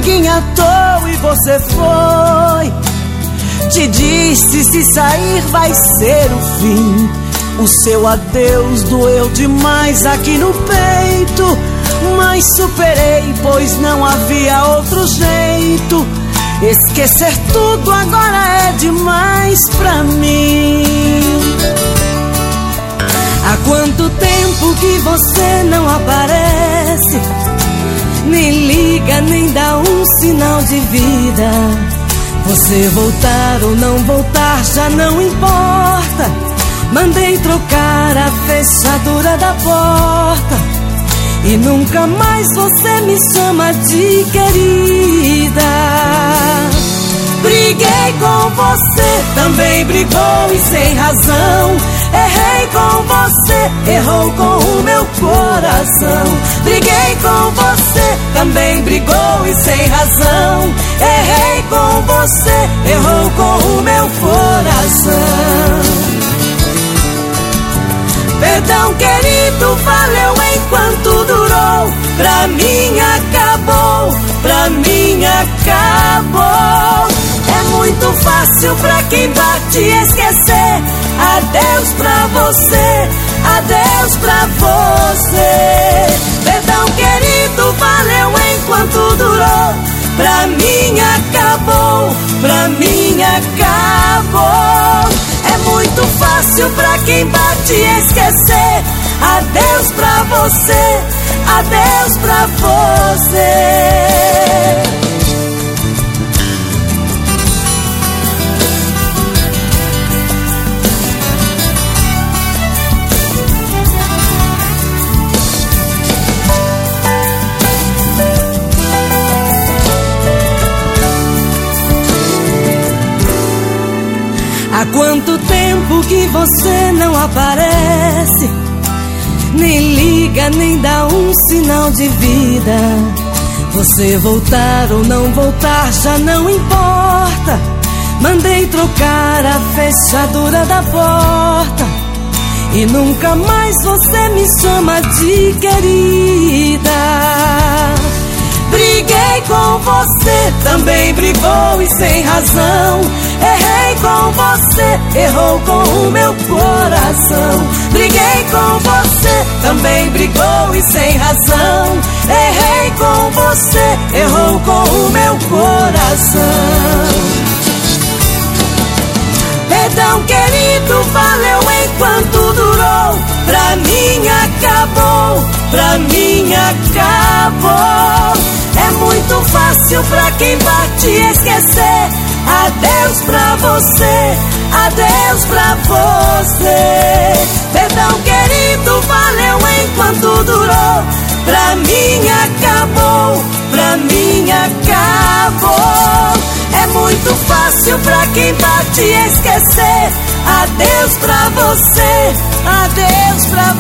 briguinha à toa e você foi. Te disse se sair vai ser o fim. O seu adeus doeu demais aqui no peito, mas superei, pois não havia outro jeito. Esquecer tudo agora é demais pra mim. Há quanto tempo que você não aparece, nem liga, nem dá um sinal de vida. Você voltar ou não voltar já não importa. Mandei trocar a fechadura da porta e nunca mais você me chama de querida. Briguei com você, também brigou e sem razão. Errei com você, errou com o meu coração. Briguei com você, também brigou e sem razão. Errei com você, errou com o meu coração. Perdão, querido, valeu enquanto durou. Pra mim acabou, pra mim acabou. É muito fácil pra quem bate esquecer. Adeus pra você, adeus pra você. Perdão, querido, valeu enquanto durou. Pra mim acabou, pra mim acabou. É muito fácil pra quem bate esquecer. Adeus pra você, adeus pra você. Há quanto tempo que você não aparece, nem liga, nem dá um sinal de vida. Você voltar ou não voltar já não importa. Mandei trocar a fechadura da porta e nunca mais você me chama de querida. Briguei com você, também brigou e sem razão. Errei com você, errou com o meu coração. Briguei com você, também brigou e sem razão. Errei com você, errou com o meu coração. Perdão, querido, valeu enquanto durou. Pra mim acabou, pra mim acabou. É muito fácil pra quem bate esquecer. Adeus pra você, adeus pra você. Perdão, querido, valeu enquanto durou. Pra mim acabou, pra mim acabou. É muito fácil pra quem bate esquecer. Adeus pra você, adeus pra